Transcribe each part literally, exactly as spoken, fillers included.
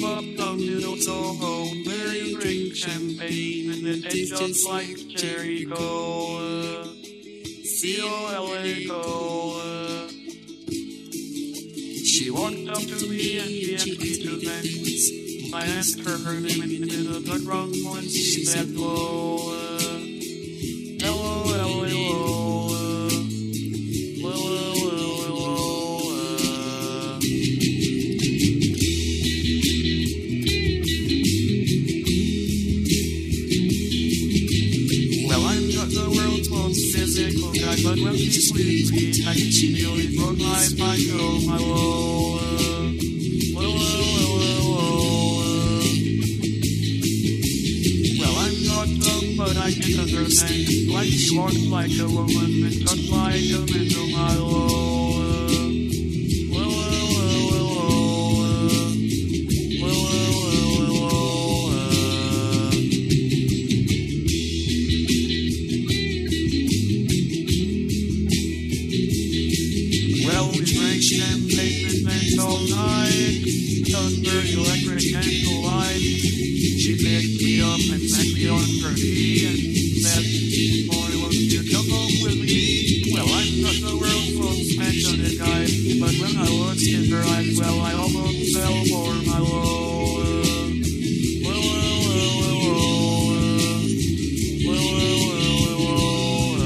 club down in Old Soho, where you drink champagne and it tastes just like cherry cola. C O L A cola. She walked up to me and began me to thanks. I asked her her name and in a dark wrong one she said Lola. L O L A Lola. Lola, Lola, Lola. Well, I'm not the world's most physical guy, but when she squeezed me tight, she nearly broke my spine. Oh, my Lola. Lola, Lola, Lola. Well, I'm not dumb, but I can't understand why she walks like a woman and talks like a man. Oh, my Lola. Lola, Lola, Lola. Lola, Lola, Lola. Well, we drank champagne and drank all night under electric candlelight. She picked me up and sat me on her knee and said, "Boy, won't you come home with me?" Well, I'm not the world's most passionate guy, but when I looked in her eyes, well, I almost fell for my Lola. Lola, Lola, Lola. Lola, Lola, Lola.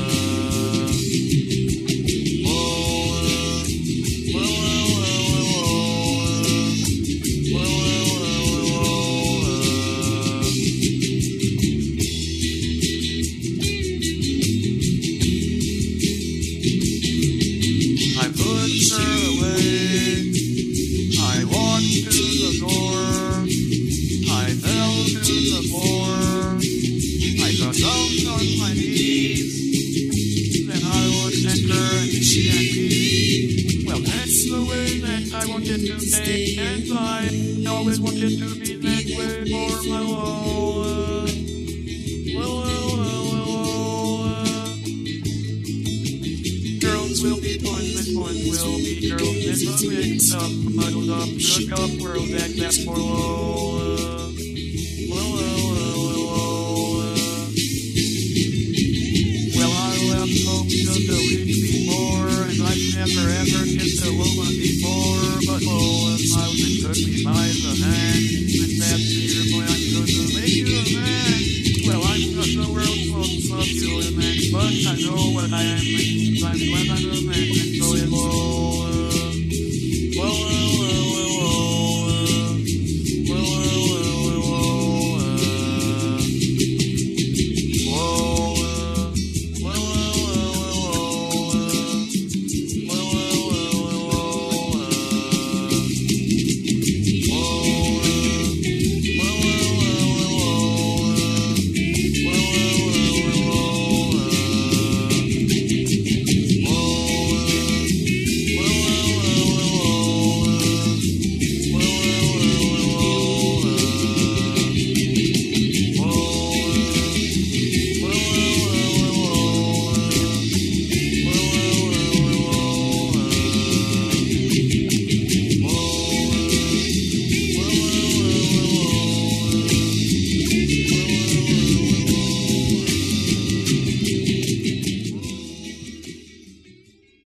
I put her away. I walked to the door. I fell to the floor. I got down on my knees. Then I looked at her and she and me. Well, that's the way that I wanted to stay, and I always wanted to be that way for my Lola. Lola, Lola, Lola. Girls will be boys and boys will be girls. It's a mixed up, muddled up, shook up world that that's for Lola. Lola, Lola, Lola. Well, I left home just a week before, and I've never ever kissed a woman before, but Lola smiled and took me by the hand and said, "Dear boy, I'm going to make you a man." Well, I'm not the world's most muscular man, but I know what I am, and I'm glad I'm a man.